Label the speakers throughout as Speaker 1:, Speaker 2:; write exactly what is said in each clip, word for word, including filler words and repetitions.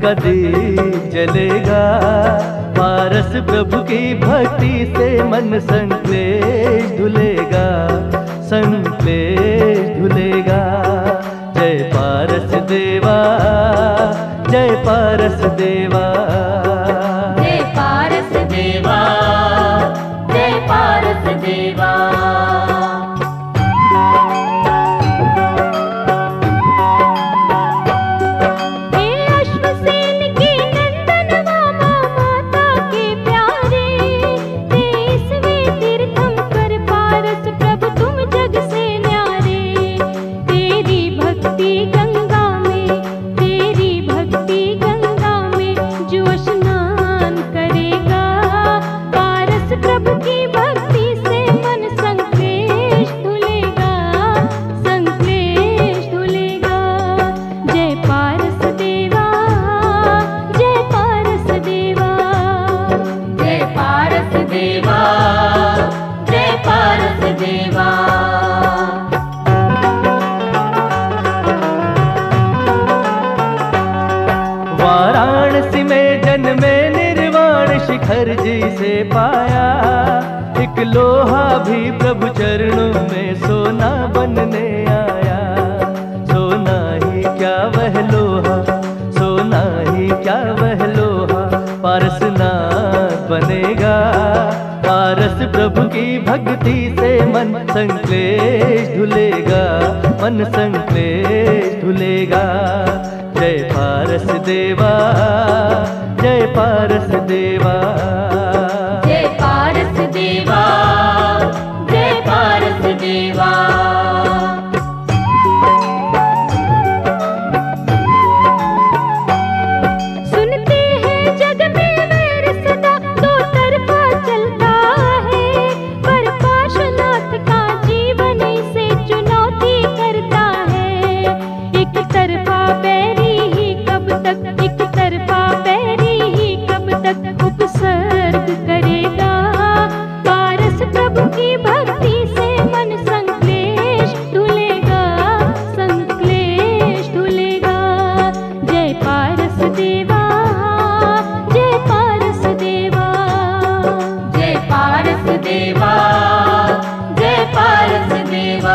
Speaker 1: का दीप जलेगा। पारस प्रभु की भक्ति से मन संक्लेश धुलेगा, संक्लेश धुलेगा। जय पारस देवा, जय पारस देवा,
Speaker 2: जय पारस देवा, जय पारस देवा।
Speaker 1: वाराणसी में जन्मे निर्वाण शिखर जी से पाया। एक लोहा भी प्रभु चरणों में सोना बनने आया। सोना ही क्या वह लोहा, सोना ही क्या वह लोहा, पारसनाथ बनेगा। पारस प्रभु की भक्ति से मन संक्लेश धुलेगा, मन संक्लेश धुलेगा। जय पारस देवा, जय पारस देवा,
Speaker 2: जय पारस देवा, जय पारस देवा। सुनते हैं जग में वैर सदा दो तरफा चलता है, पर पार्श्वनाथ का जीवन इसे चुनौती करता है। एक तरफा बैरी एक तरफा बैरी ही कब तक उपसर्ग करेगा। पारस प्रभु की भक्ति से मन संक्लेश धुलेगा, संक्लेश धुलेगा। जय पारस देवा, जय पारस देवा, जय पारस देवा, जय पारस देवा।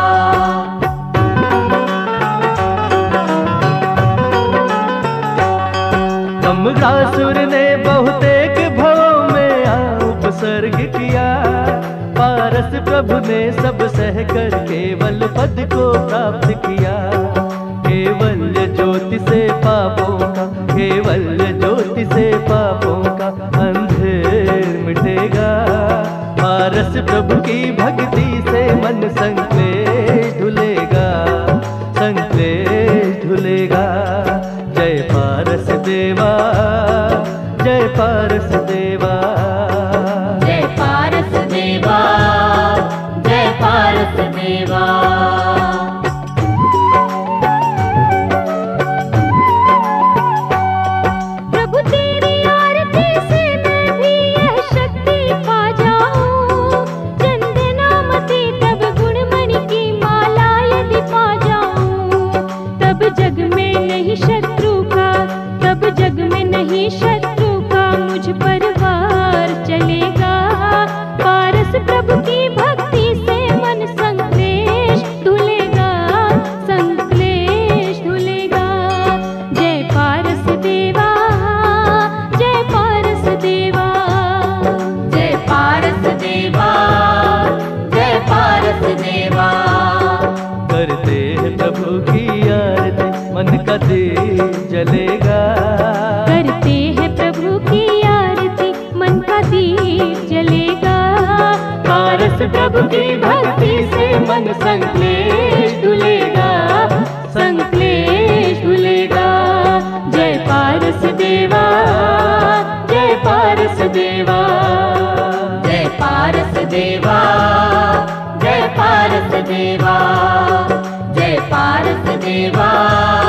Speaker 1: कमलासुर ने बहुतेक भवों में उपसर्ग किया। पारस प्रभु ने सब सह कर केवल पद को प्राप्त किया। केवल ज्योति से पापों का, केवल ज्योति से पापों का अंधेर मिटेगा। पारस प्रभु की भक्ति से मन संक्लेश धुलेगा, संक्लेश धुलेगा। जय पारस देवा, जय पारस देवा,
Speaker 2: जय पारस देवा, जय पारस देवा। प्रभु तेरी आरती से मैं भी यह शक्ति पा जाऊं। चंदनामती तब गुणमणि की माला यदि पा जाऊं। तब जग में नहीं शत्रु का, तब जग में नहीं शत्रु का मुझ पर वार चलेगा। पारस प्रभु की भक्ति से मन संक्लेश धुलेगा, संक्लेश धुलेगा। जय पारस देवा, जय पारस देवा, जय पारस देवा, जय पारस देवा।
Speaker 1: करते हैं प्रभु की आरती मन का दीप जलेगा।
Speaker 2: करते हैं प्रभु की आरती मन का दीप जलेगा।
Speaker 1: पारस प्रभु की भक्ति से मन संक्लेश धुलेगा, संक्लेश धुलेगा। जय पारस देवा, जय पारस देवा,
Speaker 2: जय पारस देवा, जय पारस देवा, जय पारस देवा।